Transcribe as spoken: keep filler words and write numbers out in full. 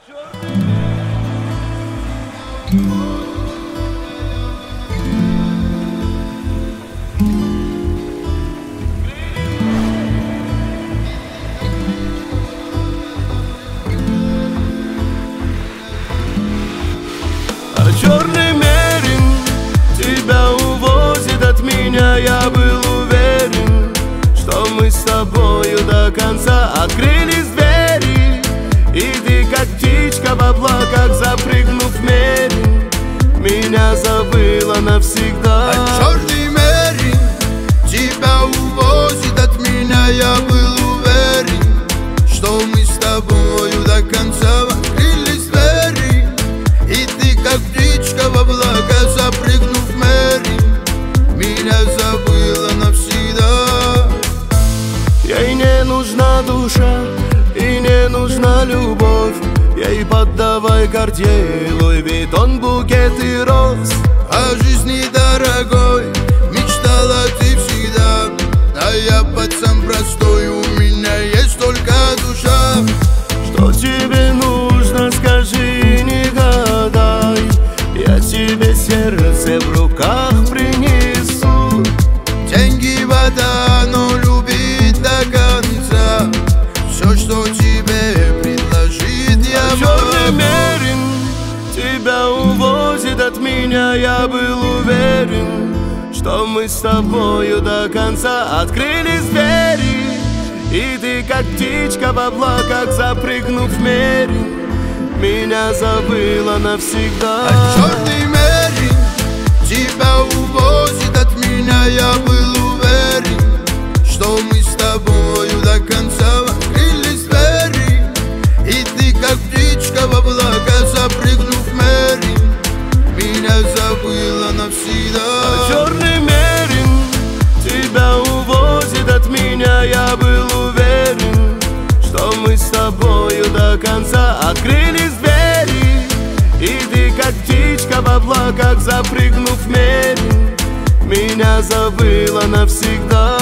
А черный мерин тебя увозит от меня. Я был уверен, что мы с тобою до конца. Открылись двери, и ты как птичка в облаках, запрыгнув в мерин, меня забыла навсегда. А черный мерин тебя увозит от меня. Я был уверен, что мы с тобою до конца. Открылись двери, и ты как птичка в облака, запрыгнув в мерин, меня забыла навсегда. Ей не нужна душа и не нужна любовь. Ей поддавай Cartier, Луи Виттон, букет и роз. О жизни дорогой мечтала ты всегда, а я пацан простой, у меня есть только душа. Что тебе нужно, скажи, не гадай. Я тебе сердце в руках принесу. Деньги вода, но любить до конца. Все, что тебе предложит, я а черный мерин тебя увозит от меня. Я был уверен, что мы с тобою до конца. Открылись двери, и ты как птичка в облаках, запрыгнув в мерин, меня забыла навсегда. А черный мерин тебя увозит от меня. Я был уверен, что мы с тобою до конца. Открылись двери, и ты как птичка в облака, запрыгнув в мерин, меня забыла навсегда. А черный мерин тебя увозит от меня. Я был уверен, что мы с тобою до конца. Открылись двери, и ты как птичка в облаках, запрыгнув в мерин, меня забыла навсегда.